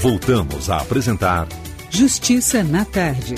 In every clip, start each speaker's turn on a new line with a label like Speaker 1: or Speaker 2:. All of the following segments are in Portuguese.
Speaker 1: Voltamos a apresentar
Speaker 2: Justiça na Tarde.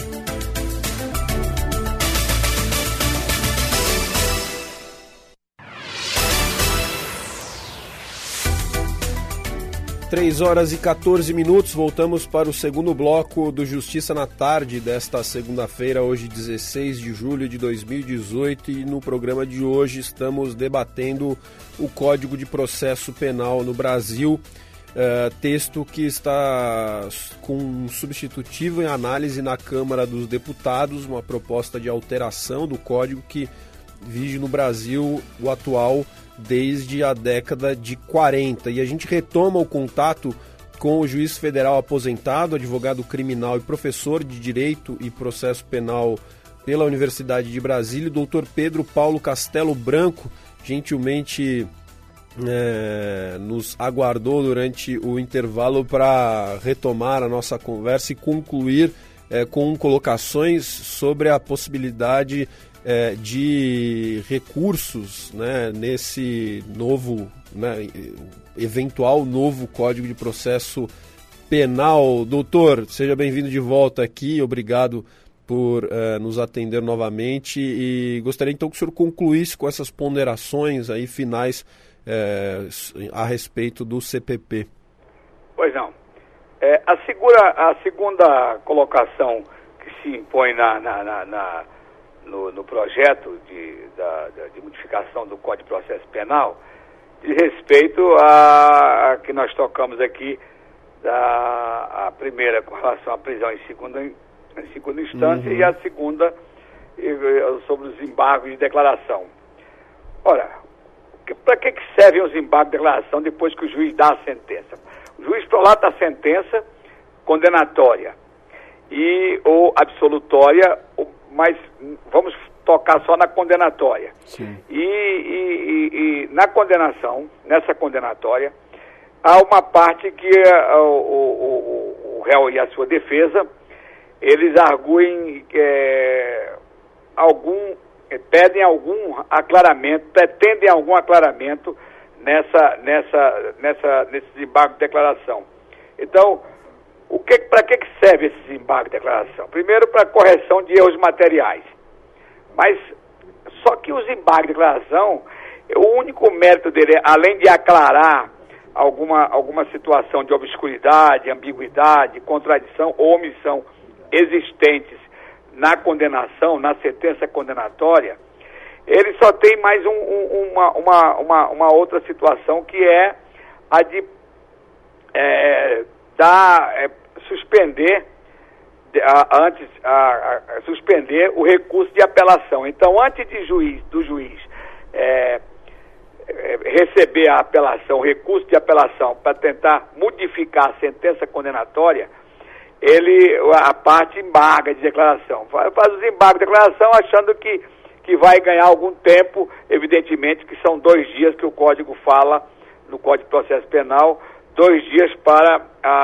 Speaker 3: Três horas e 14 minutos, voltamos para o segundo bloco do Justiça na Tarde desta segunda-feira, hoje 16 de julho de 2018, e no programa de hoje estamos debatendo o Código de Processo Penal no Brasil, texto que está com um substitutivo em análise na Câmara dos Deputados, uma proposta de alteração do código que vige no Brasil o atual desde a década de 40. E a gente retoma o contato com o juiz federal aposentado, advogado criminal e professor de Direito e Processo Penal pela Universidade de Brasília, o doutor Pedro Paulo Castelo Branco, gentilmente nos aguardou durante o intervalo para retomar a nossa conversa e concluir com colocações sobre a possibilidade de recursos, nesse novo, eventual novo Código de Processo Penal. Doutor, seja bem-vindo de volta aqui, obrigado por nos atender novamente, e gostaria então que o senhor concluísse com essas ponderações aí finais a respeito do CPP.
Speaker 4: Pois não. A segunda colocação que se impõe no projeto de modificação do Código de Processo Penal diz respeito a que nós tocamos aqui, a primeira com relação à prisão em segunda instância, e a segunda sobre os embargos de declaração. Ora, para que servem os embargos de declaração depois que o juiz dá a sentença? O juiz prolata a sentença condenatória ou absolutória, mas vamos tocar só na condenatória.
Speaker 3: Sim.
Speaker 4: E nessa condenatória, há uma parte que o réu e a sua defesa, eles arguem pretendem algum aclaramento nesses embargos de declaração. Então, para que serve esses embargos de declaração? Primeiro, para correção de erros materiais. Mas, só que os embargos de declaração, o único mérito dele, além de aclarar alguma situação de obscuridade, ambiguidade, contradição ou omissão existentes na condenação, na sentença condenatória, ele só tem mais uma outra situação, que é a de suspender suspender o recurso de apelação. Então, antes do juiz receber a apelação, o recurso de apelação, para tentar modificar a sentença condenatória, a parte embarga de declaração. Faz os embargos de declaração achando que vai ganhar algum tempo, evidentemente que são 2 dias que o Código fala, no Código de Processo Penal, 2 dias para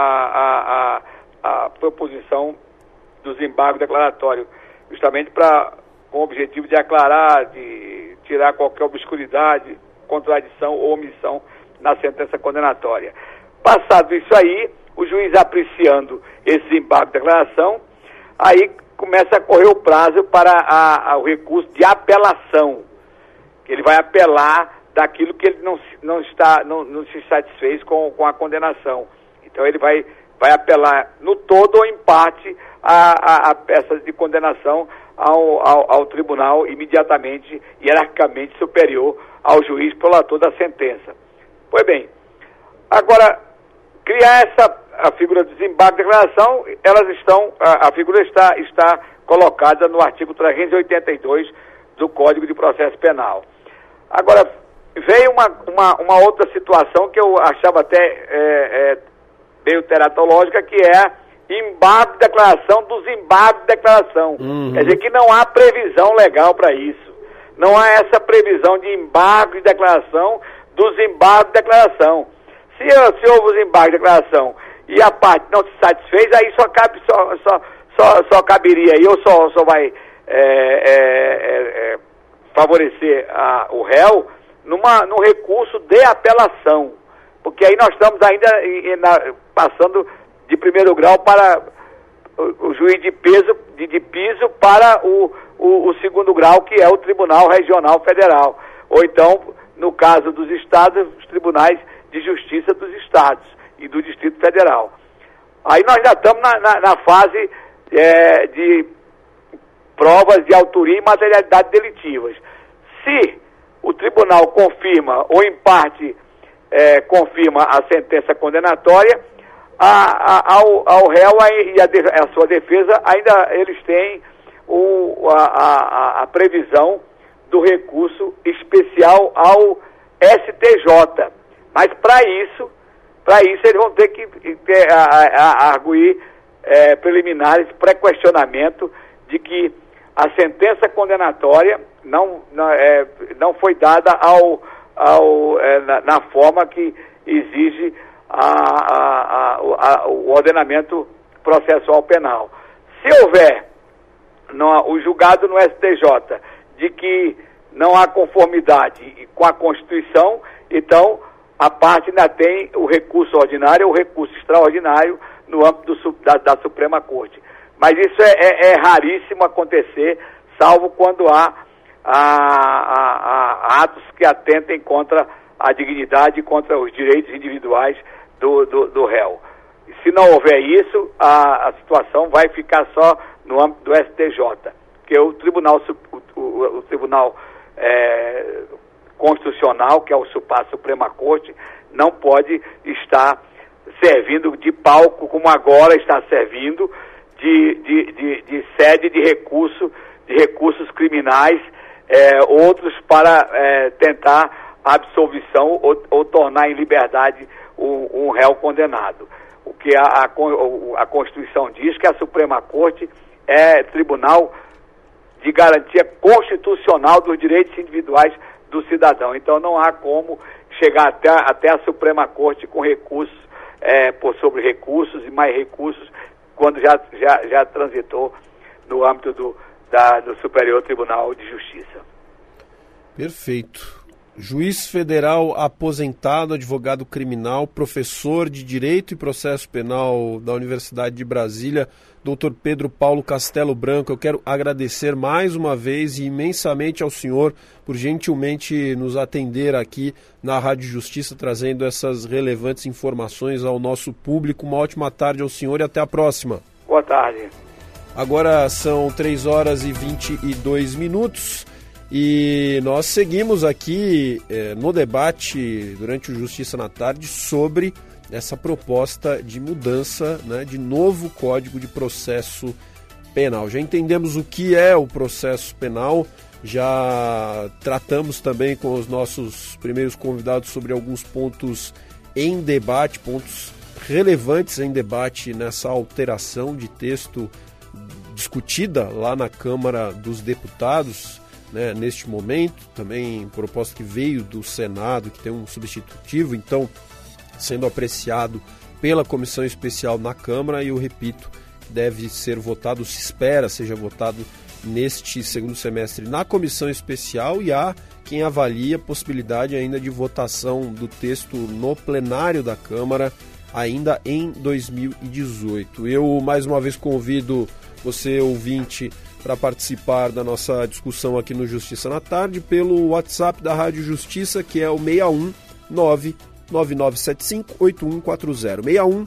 Speaker 4: a proposição dos embargos declaratórios, justamente com o objetivo de aclarar, de tirar qualquer obscuridade, contradição ou omissão na sentença condenatória. Passado isso aí, o juiz apreciando esse embargo de declaração, aí começa a correr o prazo para o recurso de apelação, que ele vai apelar daquilo que ele não se satisfez com a condenação. Então ele vai apelar no todo ou em parte a peça de condenação ao tribunal imediatamente, hierarquicamente superior ao juiz prolator da sentença. Pois bem, agora, criar a figura do desembarque de declaração, a figura está colocada no artigo 382 do Código de Processo Penal. Agora, veio uma outra situação que eu achava até meio teratológica, que é embargo de declaração dos embargos de declaração. Quer dizer que não há previsão legal para isso. Não há essa previsão de embargo de declaração dos embargos de declaração. Se houve os embargos de declaração e a parte não se satisfez, aí só caberia aí, ou só vai favorecer o réu num recurso de apelação. Porque aí nós estamos ainda passando de primeiro grau para o juiz de piso para o segundo grau, que é o Tribunal Regional Federal. Ou então, no caso dos estados, os tribunais de justiça dos estados e do Distrito Federal. Aí nós já estamos na fase de provas de autoria e materialidade delitivas. Se o tribunal confirma, ou em parte confirma a sentença condenatória, ao réu e a sua defesa, ainda eles têm a previsão do recurso especial ao STJ. Mas para isso eles vão ter que arguir preliminares, pré-questionamento de que a sentença condenatória não foi dada na forma que exige o ordenamento processual penal. Se houver o julgado no STJ de que não há conformidade com a Constituição, então a parte ainda tem o recurso ordinário ou o recurso extraordinário no âmbito da Suprema Corte. Mas isso é raríssimo acontecer, salvo quando há atos que atentem contra a dignidade e contra os direitos individuais do réu. E se não houver isso, a situação vai ficar só no âmbito do STJ, porque o Tribunal Constitucional, que é a Suprema Corte, não pode estar servindo de palco, como agora está servindo, de sede de recursos criminais, outros para tentar a absolvição ou tornar em liberdade um réu condenado. O que a Constituição diz que a Suprema Corte é tribunal de garantia constitucional dos direitos individuais do cidadão. Então não há como chegar até a Suprema Corte com recursos, sobre recursos e mais recursos, quando já transitou no âmbito do Superior Tribunal de Justiça.
Speaker 3: Perfeito. Juiz federal aposentado, advogado criminal, professor de Direito e Processo Penal da Universidade de Brasília, Dr. Pedro Paulo Castelo Branco. Eu quero agradecer mais uma vez e imensamente ao senhor por gentilmente nos atender aqui na Rádio Justiça, trazendo essas relevantes informações ao nosso público. Uma ótima tarde ao senhor e até a próxima.
Speaker 4: Boa tarde.
Speaker 3: Agora são 3h22 e nós seguimos aqui no debate durante o Justiça na Tarde sobre essa proposta de mudança, né, de novo Código de Processo Penal. Já entendemos o que é o processo penal, já tratamos também com os nossos primeiros convidados sobre alguns pontos em debate, pontos relevantes em debate nessa alteração de texto discutida lá na Câmara dos Deputados, né, neste momento. Também proposta que veio do Senado, que tem um substitutivo, então sendo apreciado pela Comissão Especial na Câmara, e eu repito, deve ser votado, se espera seja votado neste segundo semestre na Comissão Especial, e há quem avalie a possibilidade ainda de votação do texto no plenário da Câmara ainda em 2018. Eu mais uma vez convido você, ouvinte, para participar da nossa discussão aqui no Justiça na Tarde pelo WhatsApp da Rádio Justiça, que é o 619-9975-8140.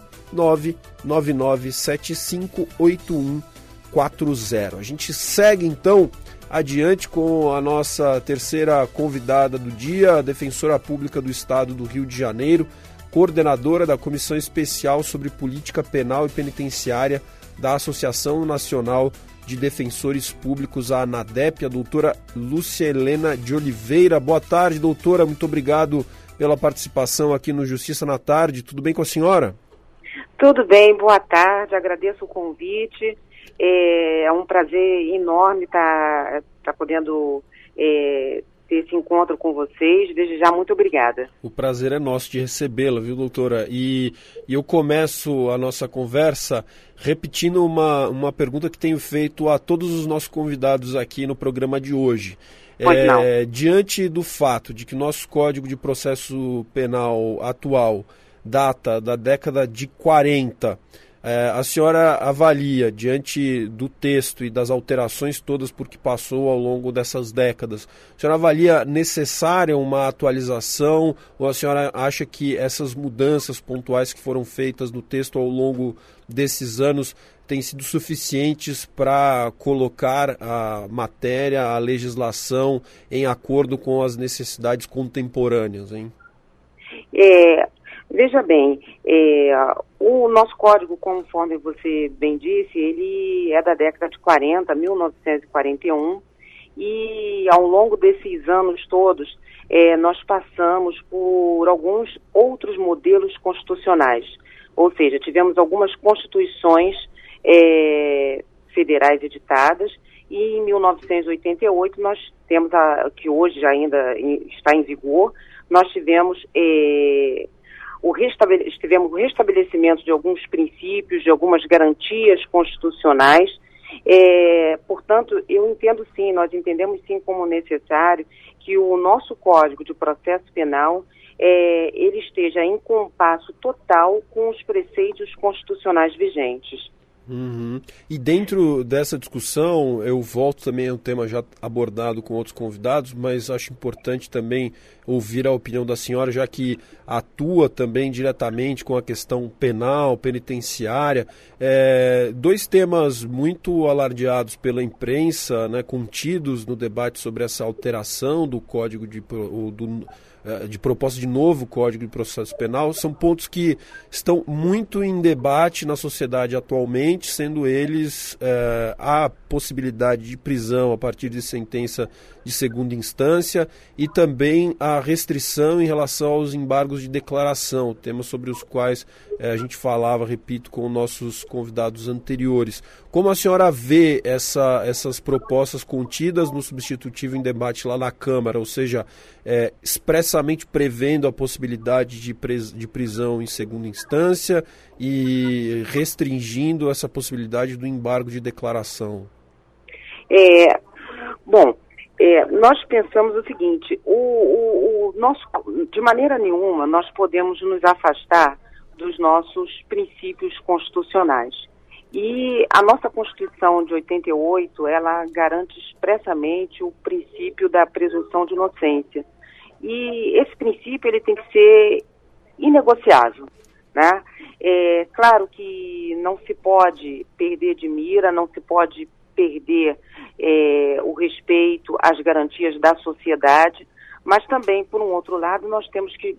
Speaker 3: 619-9975-8140. A gente segue então adiante com a nossa terceira convidada do dia, a defensora pública do Estado do Rio de Janeiro, coordenadora da Comissão Especial sobre Política Penal e Penitenciária da Associação Nacional de Defensores Públicos, a ANADEP, a doutora Lúcia Helena de Oliveira. Boa tarde, doutora, muito obrigado pela participação aqui no Justiça na Tarde. Tudo bem com a senhora?
Speaker 5: Tudo bem, boa tarde, agradeço o convite. É um prazer enorme estar podendo ter esse encontro com vocês. Desde já, muito obrigada. O
Speaker 3: prazer é nosso de recebê-la, viu, doutora? E eu começo a nossa conversa repetindo uma pergunta que tenho feito a todos os nossos convidados aqui no programa de hoje. Diante do fato de que nosso Código de Processo Penal atual data da década de 40, A senhora avalia, diante do texto e das alterações todas por que passou ao longo dessas décadas, a senhora avalia necessária uma atualização ou a senhora acha que essas mudanças pontuais que foram feitas no texto ao longo desses anos têm sido suficientes para colocar a matéria, a legislação em acordo com as necessidades contemporâneas, hein?
Speaker 5: Veja bem, o nosso código, conforme você bem disse, ele é da década de 40, 1941, e ao longo desses anos todos, nós passamos por alguns outros modelos constitucionais, ou seja, tivemos algumas constituições federais editadas, e em 1988 nós temos, que hoje já ainda está em vigor, nós tivemos o restabelecimento de alguns princípios, de algumas garantias constitucionais. Portanto, eu entendo sim, nós entendemos sim como necessário que o nosso Código de Processo Penal ele esteja em compasso total com os preceitos constitucionais vigentes.
Speaker 3: Uhum. E dentro dessa discussão, eu volto também a um tema já abordado com outros convidados, mas acho importante também ouvir a opinião da senhora, já que atua também diretamente com a questão penal, penitenciária. Dois temas muito alardeados pela imprensa, né, contidos no debate sobre essa alteração do Código de proposta de novo Código de Processo Penal, são pontos que estão muito em debate na sociedade atualmente, sendo eles a possibilidade de prisão a partir de sentença de segunda instância e também a restrição em relação aos embargos de declaração, temas sobre os quais a gente falava, repito, com nossos convidados anteriores. Como a senhora vê essas propostas contidas no substitutivo em debate lá na Câmara, ou seja, expressamente prevendo a possibilidade de prisão em segunda instância e restringindo essa possibilidade do embargo de declaração?
Speaker 5: Nós pensamos o seguinte, de maneira nenhuma nós podemos nos afastar dos nossos princípios constitucionais. E a nossa Constituição de 88, ela garante expressamente o princípio da presunção de inocência. E esse princípio ele tem que ser inegociável, né? Claro que não se pode perder de mira, não se pode perder o respeito às garantias da sociedade, mas também, por um outro lado, nós temos que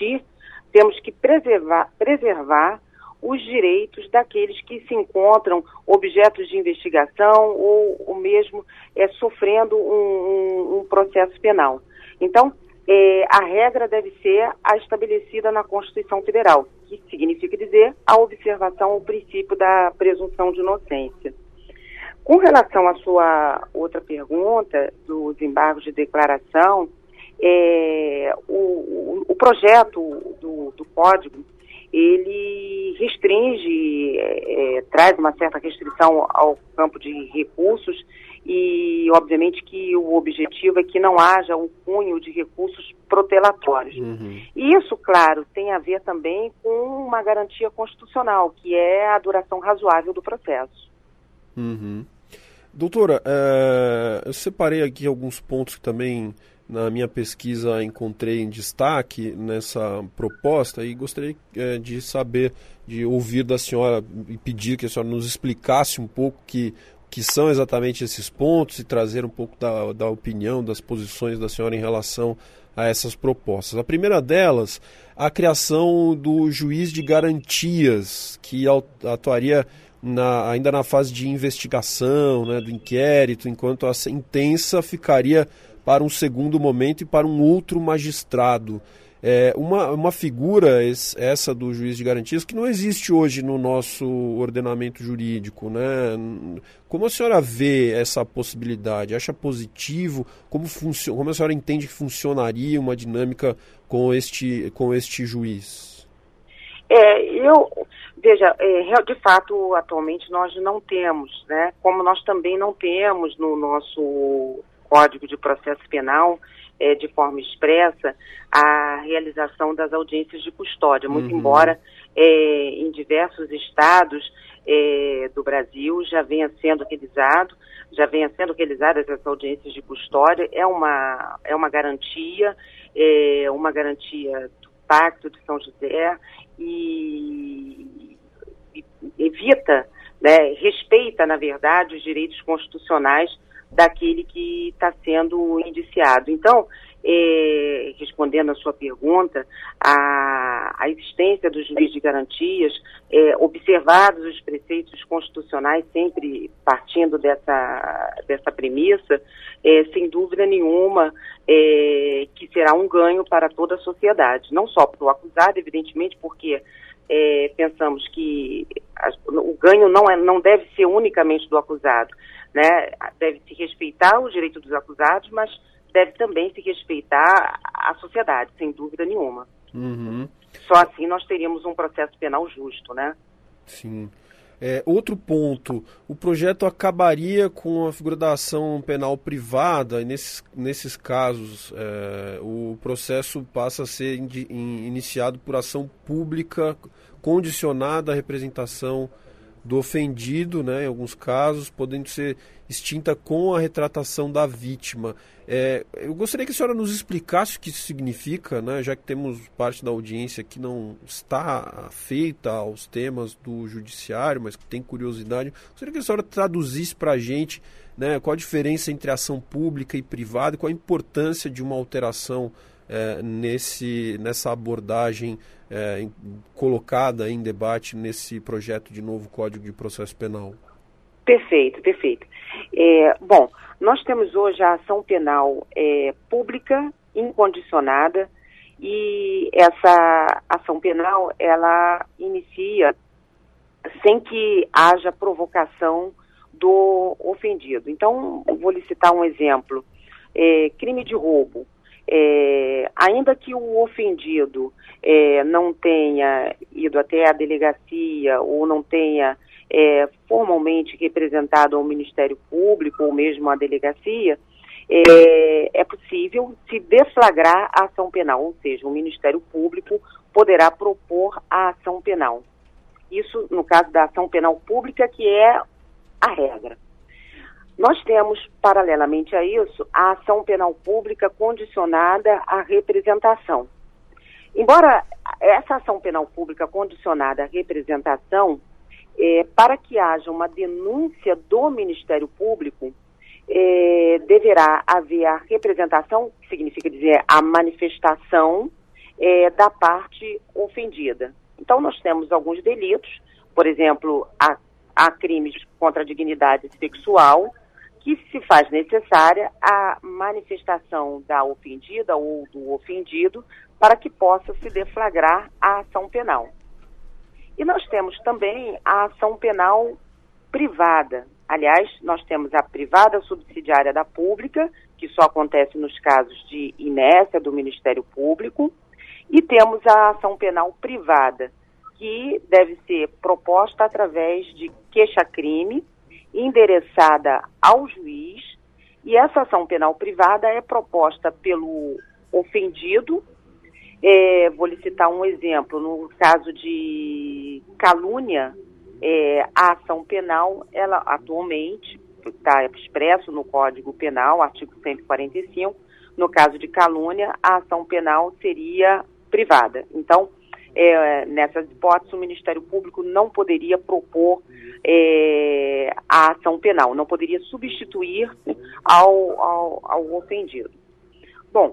Speaker 5: preservar os direitos daqueles que se encontram objetos de investigação ou mesmo sofrendo um processo penal. Então, a regra deve ser a estabelecida na Constituição Federal, que significa dizer a observação ao princípio da presunção de inocência. Com relação à sua outra pergunta, dos embargos de declaração, o projeto do Código, ele restringe, traz uma certa restrição ao campo de recursos e, obviamente, que o objetivo é que não haja um cunho de recursos protelatórios. Uhum. E isso, claro, tem a ver também com uma garantia constitucional, que é a duração razoável do processo.
Speaker 3: Uhum. Doutora, eu separei aqui alguns pontos que também na minha pesquisa encontrei em destaque nessa proposta e gostaria de saber, de ouvir da senhora e pedir que a senhora nos explicasse um pouco que são exatamente esses pontos e trazer um pouco da opinião, das posições da senhora em relação a essas propostas. A primeira delas, a criação do juiz de garantias, que atuaria ainda na fase de investigação, né, do inquérito, enquanto a sentença ficaria para um segundo momento e para um outro magistrado. Uma figura, essa do juiz de garantias, que não existe hoje no nosso ordenamento jurídico, né? Como a senhora vê essa possibilidade? Acha positivo? Como a senhora entende que funcionaria uma dinâmica com este juiz?
Speaker 5: Veja, de fato, atualmente nós não temos, né? Como nós também não temos no nosso Código de Processo Penal de forma expressa a realização das audiências de custódia, muito embora em diversos estados do Brasil já venha sendo realizadas essas audiências de custódia. É uma garantia do Pacto de São José e evita, respeita, na verdade, os direitos constitucionais daquele que está sendo indiciado. Então, respondendo à sua pergunta, a existência do juiz de garantias, observados os preceitos constitucionais, sempre partindo dessa premissa, sem dúvida nenhuma, que será um ganho para toda a sociedade, não só para o acusado, evidentemente, porque pensamos que o ganho não deve ser unicamente do acusado, né? Deve se respeitar os direitos dos acusados, mas deve também se respeitar a sociedade, sem dúvida nenhuma. Só assim nós teríamos um processo penal justo, né?
Speaker 3: Sim. Outro ponto, o projeto acabaria com a figura da ação penal privada, e nesses casos o processo passa a ser iniciado por ação pública condicionada à representação do ofendido, né, em alguns casos, podendo ser extinta com a retratação da vítima. Eu gostaria que a senhora nos explicasse o que isso significa, né, já que temos parte da audiência que não está afeita aos temas do judiciário, mas que tem curiosidade. Gostaria que a senhora traduzisse para a gente, né, qual a diferença entre ação pública e privada e qual a importância de uma alteração nessa abordagem colocada em debate nesse projeto de novo Código de Processo Penal.
Speaker 5: Perfeito. Bom, nós temos hoje a ação penal pública, incondicionada, e essa ação penal, ela inicia sem que haja provocação do ofendido. Então, vou lhe citar um exemplo. Crime de roubo. Ainda que o ofendido não tenha ido até a delegacia ou não tenha formalmente representado ao Ministério Público ou mesmo a delegacia, é possível se deflagrar a ação penal, ou seja, o Ministério Público poderá propor a ação penal. Isso no caso da ação penal pública, que é a regra. Nós temos, paralelamente a isso, a ação penal pública condicionada à representação. Embora essa ação penal pública condicionada à representação, para que haja uma denúncia do Ministério Público, deverá haver a representação, que significa dizer a manifestação da parte ofendida. Então, nós temos alguns delitos, por exemplo, há crimes contra a dignidade sexual, que se faz necessária a manifestação da ofendida ou do ofendido para que possa se deflagrar a ação penal. E nós temos também a ação penal privada. Aliás, nós temos a privada subsidiária da pública, que só acontece nos casos de inércia do Ministério Público, e temos a ação penal privada, que deve ser proposta através de queixa-crime, endereçada ao juiz, e essa ação penal privada é proposta pelo ofendido. Vou lhe citar um exemplo. No caso de calúnia, a ação penal, ela atualmente está expresso no Código Penal, artigo 145, no caso de calúnia, a ação penal seria privada. Então, nessas hipóteses, o Ministério Público não poderia propor a ação penal, não poderia substituir ao ofendido. Bom,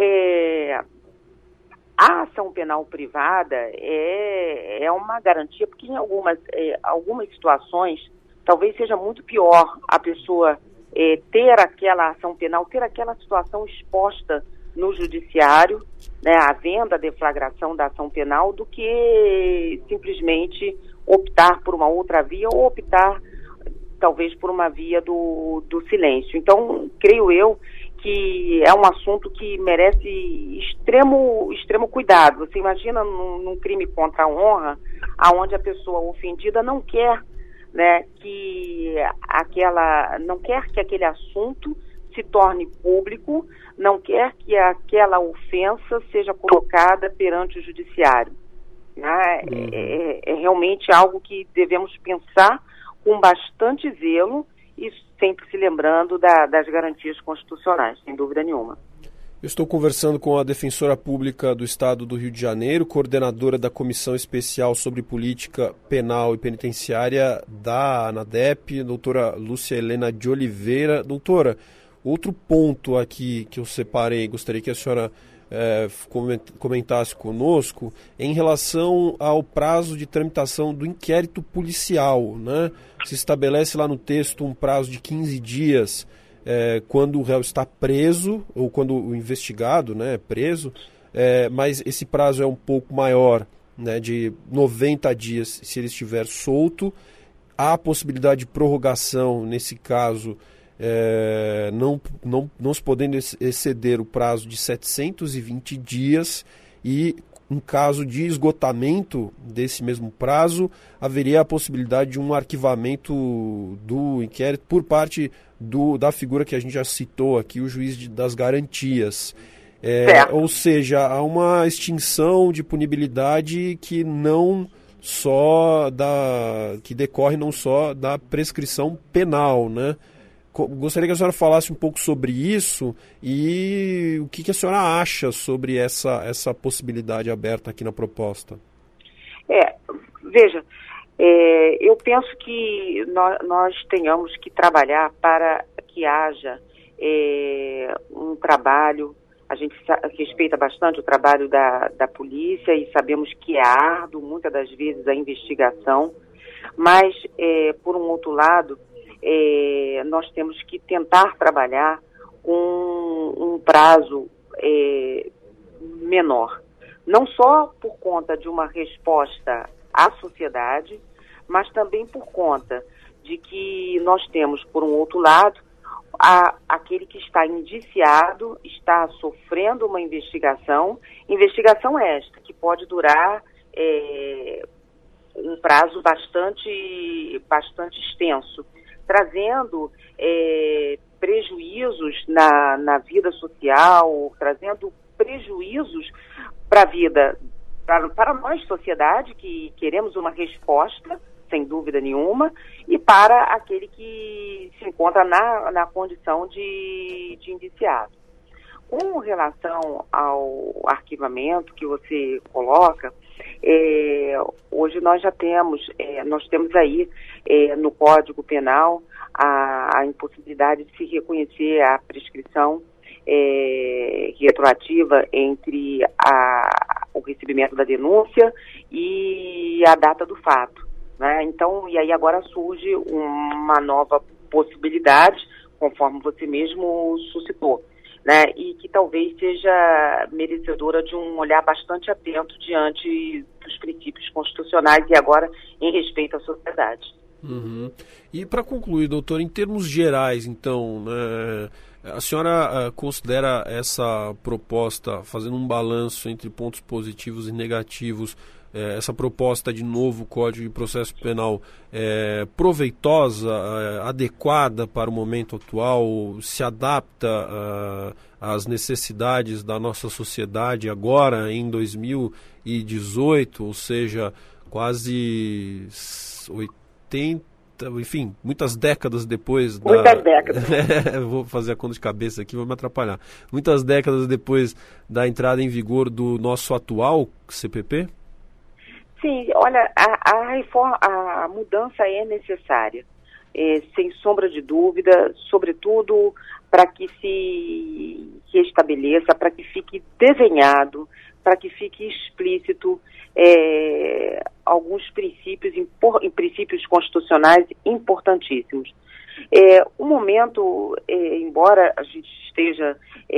Speaker 5: a ação penal privada é uma garantia, porque em algumas situações, talvez seja muito pior a pessoa ter aquela ação penal, ter aquela situação exposta no judiciário, né, havendo a deflagração da ação penal, do que simplesmente optar por uma outra via ou optar talvez por uma via do silêncio. Então, creio eu que é um assunto que merece extremo cuidado. Você imagina num crime contra a honra, aonde a pessoa ofendida não quer, né, que aquele assunto se torne público, não quer que aquela ofensa seja colocada perante o judiciário. Né? É realmente algo que devemos pensar com bastante zelo e sempre se lembrando das garantias constitucionais, sem dúvida nenhuma.
Speaker 3: Eu estou conversando com a defensora pública do Estado do Rio de Janeiro, coordenadora da Comissão Especial sobre Política Penal e Penitenciária da ANADEP, doutora Lúcia Helena de Oliveira. Doutora, outro ponto aqui que eu separei, gostaria que a senhora comentasse conosco, em relação ao prazo de tramitação do inquérito policial, né? Se estabelece lá no texto um prazo de 15 dias quando o réu está preso, ou quando o investigado, né, é preso, mas esse prazo é um pouco maior, né, de 90 dias se ele estiver solto. Há a possibilidade de prorrogação, nesse caso, não se podendo exceder o prazo de 720 dias, e em caso de esgotamento desse mesmo prazo, haveria a possibilidade de um arquivamento do inquérito por parte da figura que a gente já citou aqui, o juiz das garantias. Ou seja, há uma extinção de punibilidade que decorre não só da prescrição penal, né? Gostaria que a senhora falasse um pouco sobre isso e o que a senhora acha sobre essa possibilidade aberta aqui na proposta.
Speaker 5: Veja, eu penso que nós tenhamos que trabalhar para que haja um trabalho. A gente respeita bastante o trabalho da polícia e sabemos que é árduo, muitas das vezes, a investigação, mas, por um outro lado, nós temos que tentar trabalhar com um prazo menor, não só por conta de uma resposta à sociedade, mas também por conta de que nós temos, por um outro lado, aquele que está indiciado, está sofrendo uma investigação esta que pode durar um prazo bastante extenso, trazendo prejuízos na vida social, trazendo prejuízos para a vida, para nós, sociedade, que queremos uma resposta, sem dúvida nenhuma, e para aquele que se encontra na condição de indiciado. Com relação ao arquivamento que você coloca, hoje nós já temos, aí no Código Penal a impossibilidade de se reconhecer a prescrição retroativa entre o recebimento da denúncia e a data do fato, né? Então, e aí agora surge uma nova possibilidade, conforme você mesmo suscitou, né? E que talvez seja merecedora de um olhar bastante atento diante dos princípios constitucionais e agora em respeito à sociedade.
Speaker 3: Uhum. E para concluir, doutor, em termos gerais, então, a senhora considera essa proposta, fazendo um balanço entre pontos positivos e negativos, essa proposta de novo Código de Processo Penal proveitosa, adequada para o momento atual, se adapta às necessidades da nossa sociedade agora, em 2018, ou seja, quase 80, enfim, muitas décadas depois
Speaker 5: Muitas décadas.
Speaker 3: Vou fazer a conta de cabeça aqui, vou me atrapalhar. Muitas décadas depois da entrada em vigor do nosso atual CPP?
Speaker 5: Sim, olha, a reforma, a mudança é necessária, sem sombra de dúvida, sobretudo para que se estabeleça, para que fique desenhado, para que fique explícito alguns princípios constitucionais importantíssimos. O momento, embora a gente esteja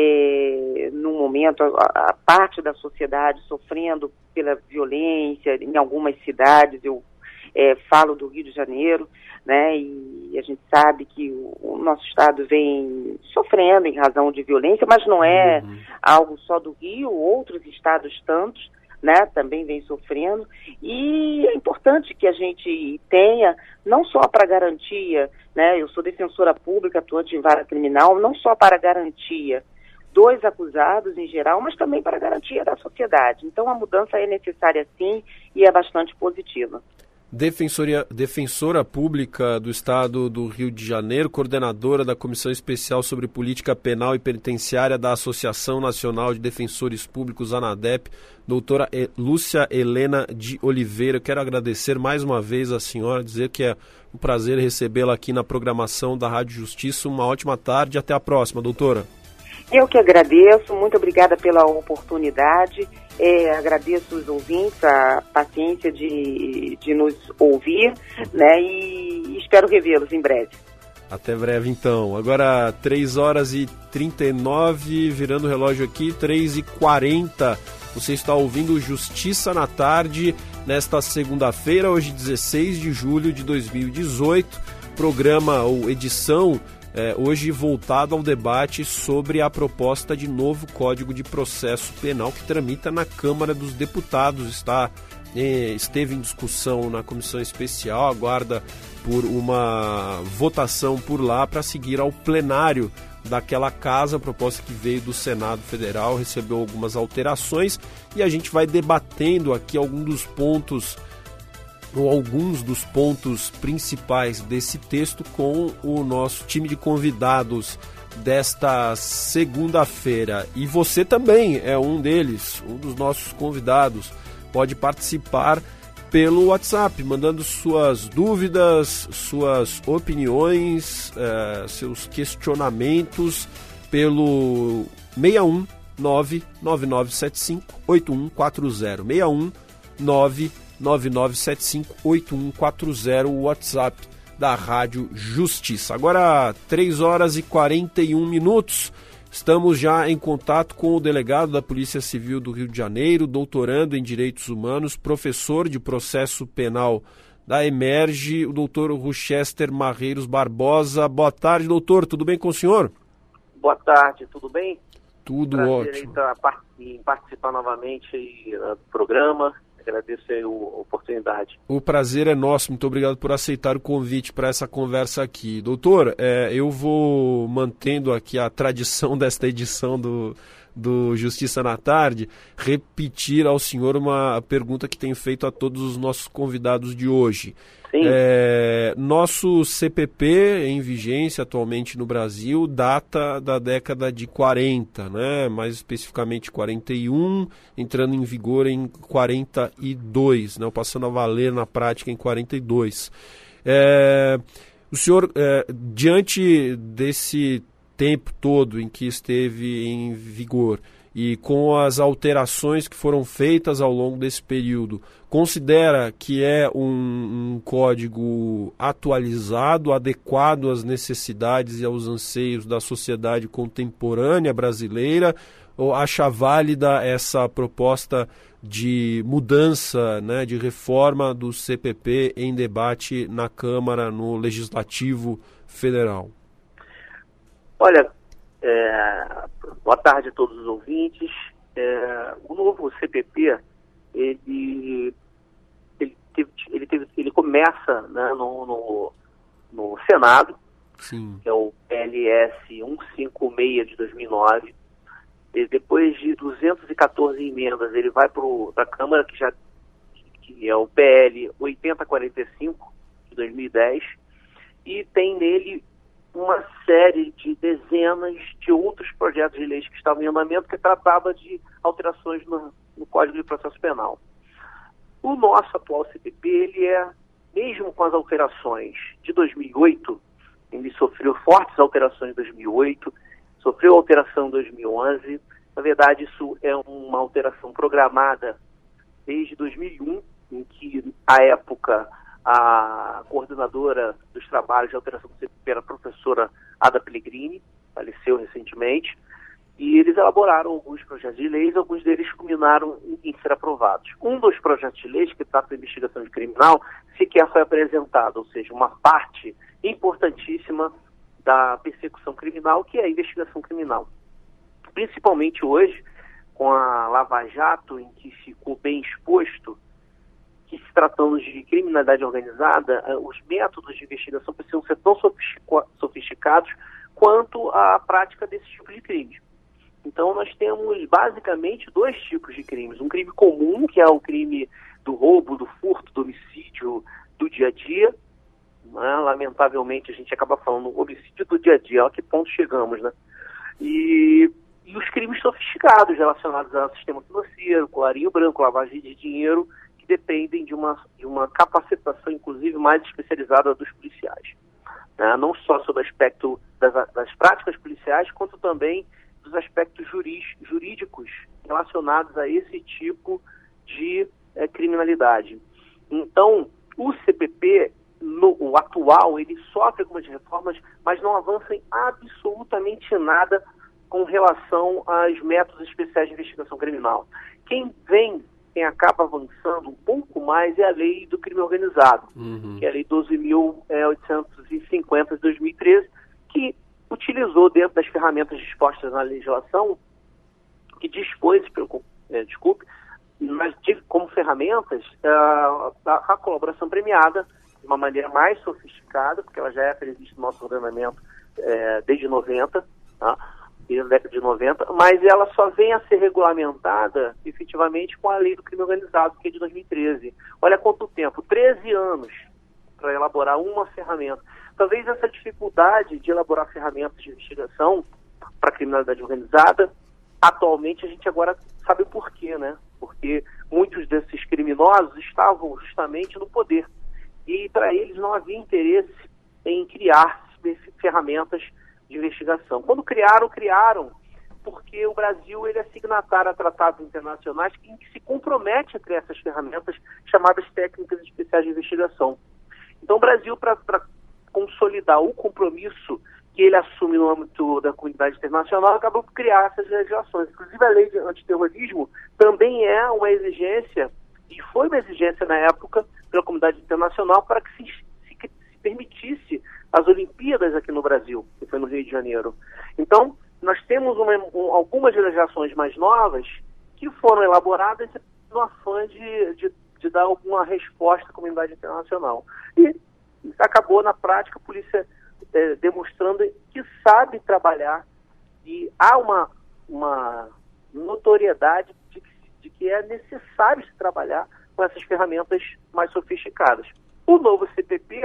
Speaker 5: num momento, a parte da sociedade sofrendo pela violência em algumas cidades, eu falo do Rio de Janeiro, né, e a gente sabe que o nosso estado vem sofrendo em razão de violência, mas não é algo só do Rio, outros estados tantos, né, também vem sofrendo, e é importante que a gente tenha, não só para garantia, né, eu sou defensora pública, atuante em vara criminal, não só para garantia dos acusados em geral, mas também para garantia da sociedade. Então a mudança é necessária sim e é bastante positiva.
Speaker 3: Defensora Pública do Estado do Rio de Janeiro, coordenadora da Comissão Especial sobre Política Penal e Penitenciária da Associação Nacional de Defensores Públicos, ANADEP, doutora Lúcia Helena de Oliveira. Eu quero agradecer mais uma vez a senhora, dizer que é um prazer recebê-la aqui na programação da Rádio Justiça. Uma ótima tarde e até a próxima, doutora.
Speaker 5: Eu que agradeço, muito obrigada pela oportunidade. Agradeço os ouvintes, a paciência de nos ouvir, né, e espero revê-los em breve.
Speaker 3: Até breve, então. Agora, 3h39, virando o relógio aqui, 3h40. Você está ouvindo Justiça na Tarde, nesta segunda-feira, hoje 16 de julho de 2018. Programa ou edição hoje voltado ao debate sobre a proposta de novo Código de Processo Penal que tramita na Câmara dos Deputados. Esteve em discussão na Comissão Especial, aguarda por uma votação por lá para seguir ao plenário daquela casa. A proposta que veio do Senado Federal recebeu algumas alterações e a gente vai debatendo aqui alguns dos pontos principais desse texto com o nosso time de convidados desta segunda-feira. E você também é um deles, um dos nossos convidados. Pode participar pelo WhatsApp, mandando suas dúvidas, suas opiniões, seus questionamentos pelo 61 99975 8140. 61 999758140, o WhatsApp da Rádio Justiça. Agora, 3h41, estamos já em contato com o delegado da Polícia Civil do Rio de Janeiro, doutorando em Direitos Humanos, professor de Processo Penal da Emerge, o doutor Rochester Marreiros Barbosa. Boa tarde, doutor, tudo bem com o senhor?
Speaker 6: Boa tarde, tudo bem?
Speaker 3: Tudo ótimo.
Speaker 6: Em participar novamente do programa. Agradeço a oportunidade. O
Speaker 3: prazer é nosso, muito obrigado por aceitar o convite para essa conversa aqui. Doutor, eu vou mantendo aqui a tradição desta edição do Justiça na Tarde, repetir ao senhor uma pergunta que tenho feito a todos os nossos convidados de hoje.
Speaker 6: Sim.
Speaker 3: Nosso CPP em vigência atualmente no Brasil data da década de 40, né? Mais especificamente 41, entrando em vigor em 42, né? Passando a valer na prática em 42. O senhor, diante desse tempo todo em que esteve em vigor e com as alterações que foram feitas ao longo desse período, considera que é um código atualizado, adequado às necessidades e aos anseios da sociedade contemporânea brasileira, ou acha válida essa proposta de mudança, né, de reforma do CPP em debate na Câmara, no Legislativo Federal?
Speaker 6: Olha, boa tarde a todos os ouvintes. O novo CPP, ele começa, né, no Senado.
Speaker 3: Sim.
Speaker 6: Que é o PLS 156 de 2009. E depois de 214 emendas, ele vai para a Câmara, que é o PL 8045 de 2010, e tem nele uma série de dezenas de outros projetos de leis que estavam em andamento que tratava de alterações no Código de Processo Penal. O nosso atual CPP, ele mesmo com as alterações de 2008, ele sofreu fortes alterações em 2008, sofreu alteração em 2011. Na verdade, isso é uma alteração programada desde 2001, em que, à época, a coordenadora dos trabalhos de alteração do CPP era a professora Ada Pellegrini, faleceu recentemente, e eles elaboraram alguns projetos de leis, alguns deles culminaram em ser aprovados. Um dos projetos de leis que trata da investigação de criminal sequer foi apresentado, ou seja, uma parte importantíssima da persecução criminal, que é a investigação criminal. Principalmente hoje, com a Lava Jato, em que ficou bem exposto que, se tratando de criminalidade organizada, os métodos de investigação precisam ser tão sofisticados quanto a prática desse tipo de crimes. Então, nós temos basicamente 2 tipos de crimes. Um crime comum, que é o crime do roubo, do furto, do homicídio do dia a dia. Né? Lamentavelmente, a gente acaba falando homicídio do dia a dia. Olha que ponto chegamos, né? E os crimes sofisticados relacionados ao sistema financeiro, colarinho branco, lavagem de dinheiro, que dependem de uma capacitação, inclusive, mais especializada dos policiais. Né? Não só sobre o aspecto das práticas policiais, quanto também dos aspectos jurídicos relacionados a esse tipo de criminalidade. Então, o CPP, o atual, ele sofre algumas reformas, mas não avança em absolutamente nada com relação aos métodos especiais de investigação criminal. Quem acaba avançando um pouco mais é a lei do crime organizado, que é a lei 12.850 de 2013, que utilizou dentro das ferramentas dispostas na legislação, que dispôs, mas como ferramentas, a colaboração premiada de uma maneira mais sofisticada, porque ela já é prevista no nosso ordenamento desde 90, tá? Desde a década de 90, mas ela só vem a ser regulamentada efetivamente com a lei do crime organizado, que é de 2013. Olha quanto tempo, 13 anos para elaborar uma ferramenta. Talvez essa dificuldade de elaborar ferramentas de investigação para a criminalidade organizada, atualmente a gente agora sabe o porquê, né? Porque muitos desses criminosos estavam justamente no poder. E para eles não havia interesse em criar ferramentas de investigação. Quando criaram porque o Brasil ele é signatário a tratados internacionais em que se compromete a criar essas ferramentas chamadas técnicas especiais de investigação. Então o Brasil, para consolidar o compromisso que ele assume no âmbito da comunidade internacional, acabou por criar essas legislações. Inclusive a lei de antiterrorismo também é uma exigência, e foi uma exigência na época pela comunidade internacional para que se permitisse as Olimpíadas aqui no Brasil, que foi no Rio de Janeiro. Então, nós temos algumas legislações mais novas que foram elaboradas no afã de dar alguma resposta à comunidade internacional. E acabou, na prática, a polícia demonstrando que sabe trabalhar, e há uma notoriedade de que é necessário se trabalhar com essas ferramentas mais sofisticadas. O novo CPP,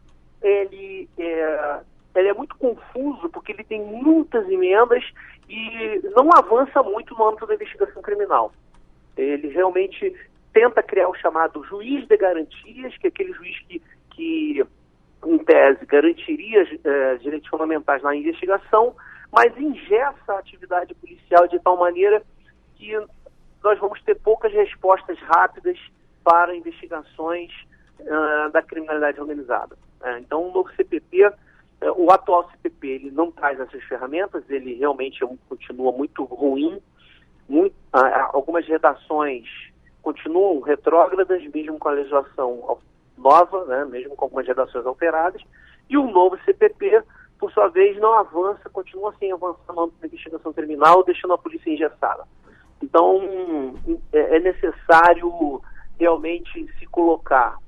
Speaker 6: ele é muito confuso, porque ele tem muitas emendas e não avança muito no âmbito da investigação criminal. Ele realmente tenta criar o chamado juiz de garantias, que é aquele juiz que em tese, garantiria direitos fundamentais na investigação, mas engessa a atividade policial de tal maneira que nós vamos ter poucas respostas rápidas para investigações da criminalidade organizada. Então, o novo CPP, o atual CPP, ele não traz essas ferramentas, ele realmente continua muito ruim, algumas redações continuam retrógradas, mesmo com a legislação nova, né, mesmo com algumas redações alteradas, e o novo CPP, por sua vez, não avança, continua sem avançar na investigação criminal, deixando a polícia engessada. Então, é necessário realmente se colocar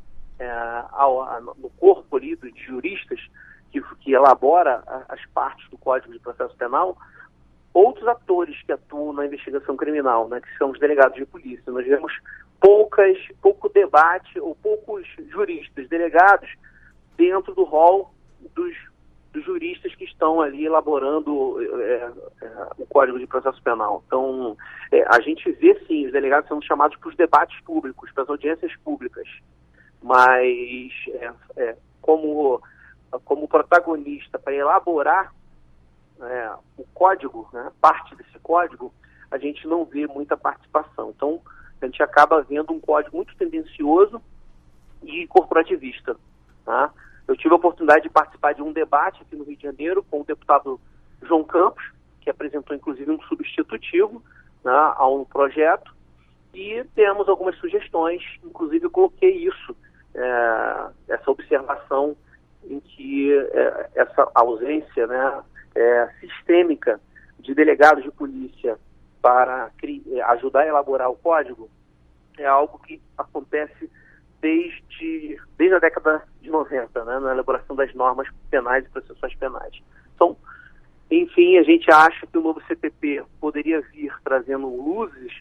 Speaker 6: no corpo ali de juristas que elabora as partes do Código de Processo Penal, outros atores que atuam na investigação criminal, né, que são os delegados de polícia. Nós vemos pouco debate ou poucos juristas delegados dentro do rol dos juristas que estão ali elaborando o Código de Processo Penal. Então, a gente vê, sim, os delegados sendo chamados para os debates públicos, para as audiências públicas, mas como protagonista para elaborar o código, né, parte desse código, a gente não vê muita participação. Então, a gente acaba vendo um código muito tendencioso e corporativista. Tá? Eu tive a oportunidade de participar de um debate aqui no Rio de Janeiro com o deputado João Campos, que apresentou inclusive um substitutivo, né, a um projeto, e temos algumas sugestões, inclusive eu coloquei isso, essa observação em que essa ausência, né, sistêmica de delegados de polícia para ajudar a elaborar o código é algo que acontece desde a década de 90, né, na elaboração das normas penais e processuais penais. Então, enfim, a gente acha que o novo CPP poderia vir trazendo luzes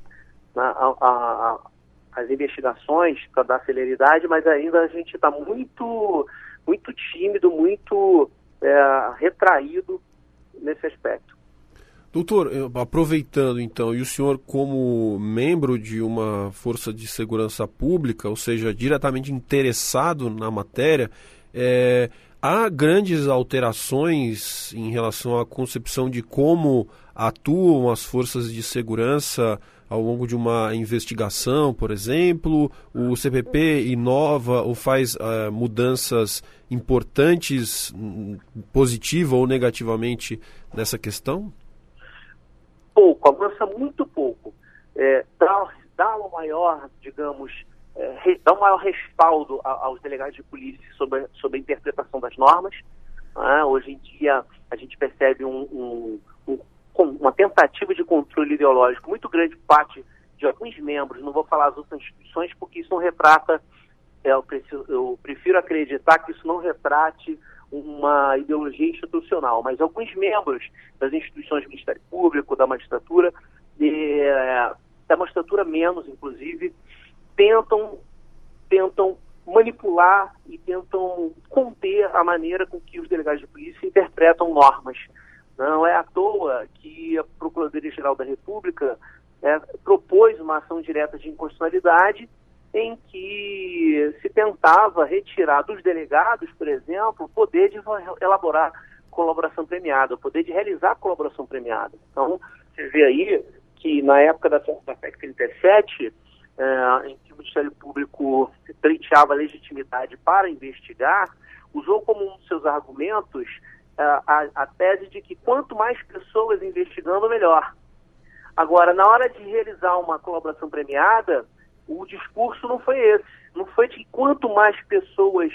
Speaker 6: às investigações para dar celeridade, mas ainda a gente está muito tímido, muito retraído nesse aspecto.
Speaker 3: Doutor, aproveitando então, e o senhor como membro de uma força de segurança pública, ou seja, diretamente interessado na matéria, há grandes alterações em relação à concepção de como atuam as forças de segurança ao longo de uma investigação, por exemplo? O CPP inova ou faz mudanças importantes, positiva ou negativamente, nessa questão?
Speaker 6: Pouco, avança muito pouco. Dá um maior, digamos, dá um maior respaldo aos delegados de polícia sobre a interpretação das normas. Hoje em dia a gente percebe uma tentativa de controle ideológico muito grande por parte de alguns membros, não vou falar as outras instituições porque isso não retrata, eu prefiro acreditar que isso não retrate uma ideologia institucional, mas alguns membros das instituições do Ministério Público, da magistratura menos, inclusive, tentam manipular e tentam conter a maneira com que os delegados de polícia interpretam normas. Não é à toa que a Procuradoria-Geral da República propôs uma ação direta de inconstitucionalidade em que se tentava retirar dos delegados, por exemplo, o poder de elaborar colaboração premiada, o poder de realizar colaboração premiada. Então, você vê aí que na época da PEC 37, em que o Ministério Público pleiteava legitimidade para investigar, usou como um dos seus argumentos a tese de que quanto mais pessoas investigando, melhor. Agora, na hora de realizar uma colaboração premiada, o discurso não foi esse. Não foi de que quanto mais pessoas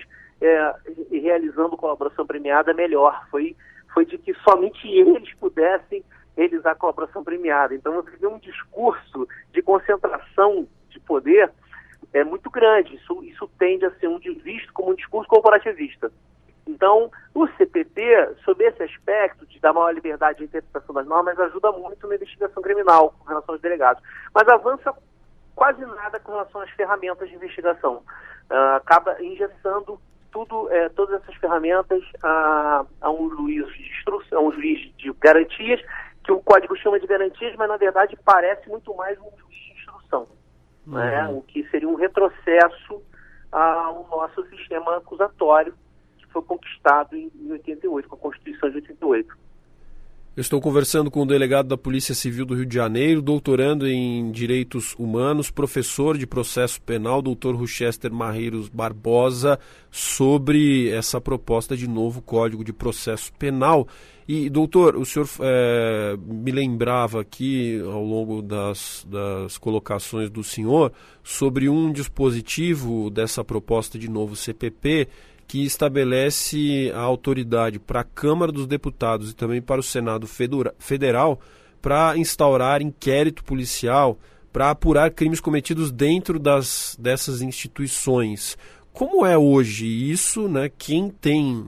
Speaker 6: realizando colaboração premiada, melhor. Foi de que somente eles pudessem realizar colaboração premiada. Então, você vê um discurso de concentração de poder muito grande. Isso tende a ser visto como um discurso corporativista. Então, o CPP, sob esse aspecto de dar maior liberdade de interpretação das normas, ajuda muito na investigação criminal com relação aos delegados. Mas avança quase nada com relação às ferramentas de investigação. Acaba engessando todas essas ferramentas a um juiz de instrução, a um juiz de garantias, que o Código chama de garantias, mas na verdade parece muito mais um juiz de instrução, né? O que seria um retrocesso ao nosso sistema acusatório, que foi conquistado em 88, com a Constituição de 88.
Speaker 3: Eu estou conversando com o delegado da Polícia Civil do Rio de Janeiro, doutorando em Direitos Humanos, professor de Processo Penal, doutor Rochester Marreiros Barbosa, sobre essa proposta de novo Código de Processo Penal. E, doutor, o senhor me lembrava aqui, ao longo das colocações do senhor, sobre um dispositivo dessa proposta de novo CPP, que estabelece a autoridade para a Câmara dos Deputados e também para o Senado Federal para instaurar inquérito policial para apurar crimes cometidos dentro dessas instituições. Como é hoje isso, né? Quem tem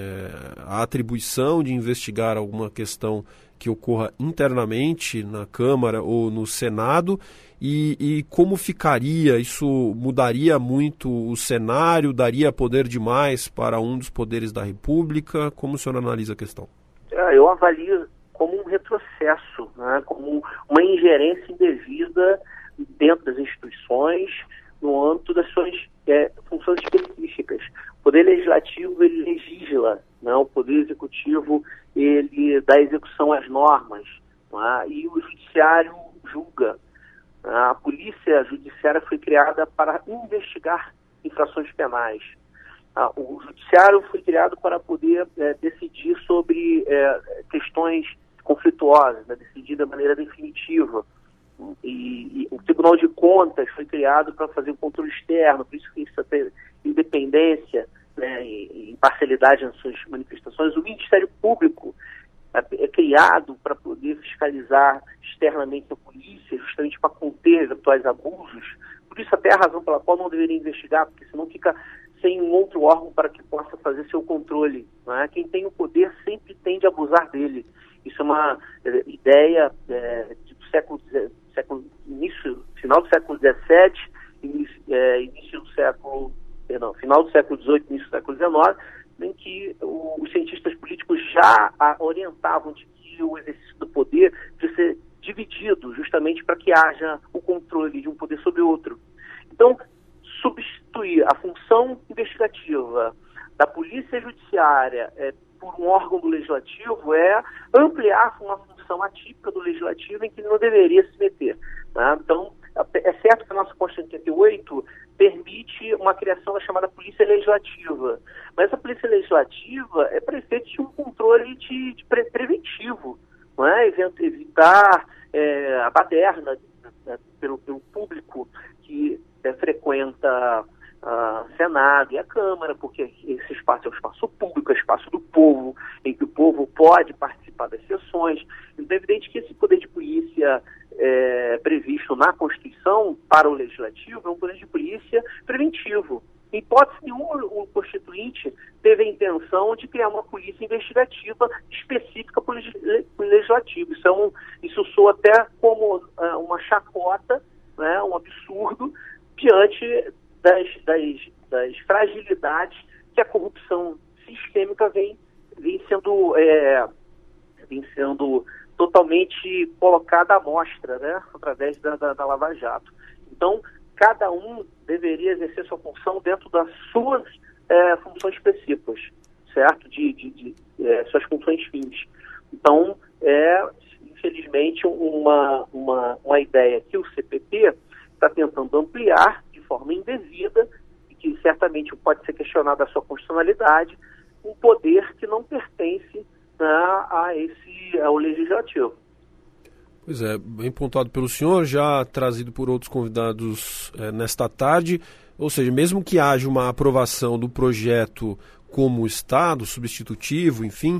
Speaker 3: a atribuição de investigar alguma questão que ocorra internamente na Câmara ou no Senado e como ficaria? Isso mudaria muito o cenário? Daria poder demais para um dos poderes da República? Como o senhor analisa a questão?
Speaker 6: Eu avalio como um retrocesso, né? Como uma ingerência indevida dentro das instituições, no âmbito das suas funções específicas. O Poder Legislativo, ele legisla, né? O Poder Executivo, ele dá execução às normas, né? E o Judiciário julga. A Polícia Judiciária foi criada para investigar infrações penais. O Judiciário foi criado para poder decidir sobre questões conflituosas, né? Decidir de maneira definitiva. E o Tribunal de Contas foi criado para fazer o controle externo, por isso que isso tem independência, né, e imparcialidade nas suas manifestações. O Ministério Público é criado para poder fiscalizar externamente da polícia, justamente para conter eventuais abusos. Por isso até a razão pela qual não deveria investigar, porque senão fica sem um outro órgão para que possa fazer seu controle. Não é? Quem tem o poder sempre tende a abusar dele. Isso é uma ideia final do século XVII, final do século XVIII, início do século XIX, em que os cientistas políticos já orientavam de que o exercício do poder precisa ser dividido, justamente para que haja o controle de um poder sobre o outro. Então, substituir a função investigativa da polícia judiciária por um órgão do legislativo é ampliar uma função atípica do legislativo em que ele não deveria se meter. Né? Então, é certo que a nossa Constituição de 88 permite uma criação da chamada polícia legislativa, mas a polícia legislativa é para efeito de um controle preventivo, não é? Evitar a baderna pelo público que frequenta Senado e a Câmara, porque esse espaço é um espaço público, é um espaço do povo, em que o povo pode participar das sessões. Então é evidente que esse poder de polícia previsto na Constituição para o Legislativo é um poder de polícia preventivo. Em hipótese nenhuma, o Constituinte teve a intenção de criar uma polícia investigativa específica para o Legislativo. Isso soa até como uma chacota, né, um absurdo, diante das fragilidades que a corrupção sistêmica vem sendo totalmente colocada à mostra, né, através da Lava Jato. Então, cada um deveria exercer sua função dentro das suas funções específicas, certo? De suas funções fins. Então, infelizmente, uma ideia que o CPP está tentando ampliar de forma indevida, e que certamente pode ser questionada a sua constitucionalidade, um poder que não pertence, né, ao Legislativo.
Speaker 3: Pois é, bem pontuado pelo senhor, já trazido por outros convidados nesta tarde, ou seja, mesmo que haja uma aprovação do projeto como Estado, substitutivo, enfim,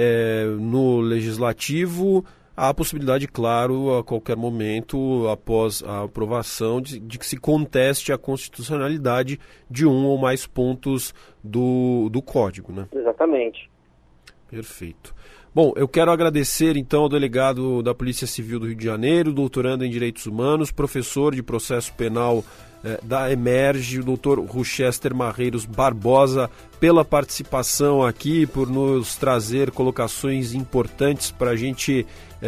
Speaker 3: no Legislativo, há a possibilidade, claro, a qualquer momento, após a aprovação, de que se conteste a constitucionalidade de um ou mais pontos do Código, né?
Speaker 6: Exatamente.
Speaker 3: Perfeito. Bom, eu quero agradecer então ao delegado da Polícia Civil do Rio de Janeiro, doutorando em Direitos Humanos, professor de Processo Penal da Emerge, o doutor Rochester Marreiros Barbosa, pela participação aqui, por nos trazer colocações importantes para a gente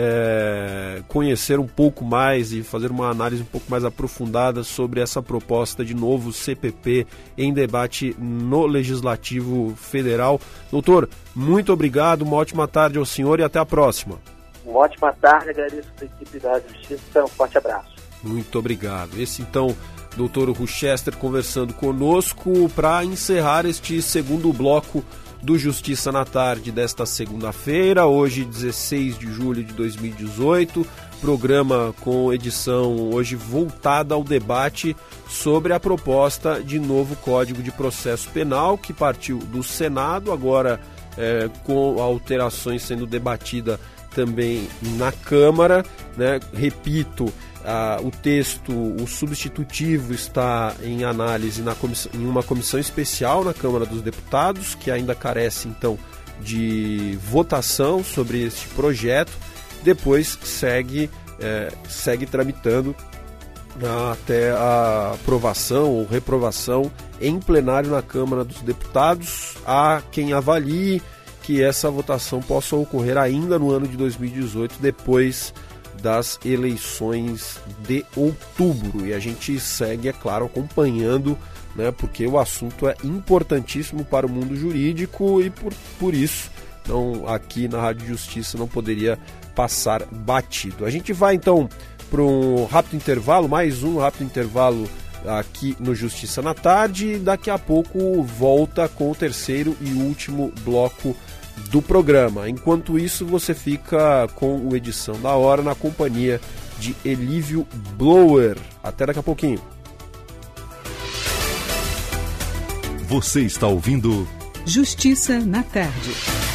Speaker 3: conhecer um pouco mais e fazer uma análise um pouco mais aprofundada sobre essa proposta de novo CPP em debate no Legislativo Federal. Doutor, muito obrigado, uma ótima tarde ao senhor e até a próxima.
Speaker 6: Uma ótima tarde, agradeço a equipe da Justiça, um forte abraço.
Speaker 3: Muito obrigado. Esse então, doutor Rochester conversando conosco para encerrar este segundo bloco do Justiça na Tarde desta segunda-feira, hoje 16 de julho de 2018, programa com edição hoje voltada ao debate sobre a proposta de novo Código de Processo Penal que partiu do Senado, agora com alterações sendo debatida também na Câmara, né? Repito, o texto, o substitutivo está em análise em uma comissão especial na Câmara dos Deputados, que ainda carece então de votação sobre este projeto. Depois segue tramitando até a aprovação ou reprovação em plenário na Câmara dos Deputados. Há quem avalie que essa votação possa ocorrer ainda no ano de 2018, depois das eleições de outubro, e a gente segue, é claro, acompanhando, né, porque o assunto é importantíssimo para o mundo jurídico e por isso então, aqui na Rádio Justiça não poderia passar batido. A gente vai então para um rápido intervalo, mais um rápido intervalo aqui no Justiça na Tarde, e daqui a pouco volta com o terceiro e último bloco do programa. Enquanto isso, você fica com o Edição da Hora na companhia de Elívio Blower. Até daqui a pouquinho.
Speaker 1: Você está ouvindo
Speaker 2: Justiça na Tarde.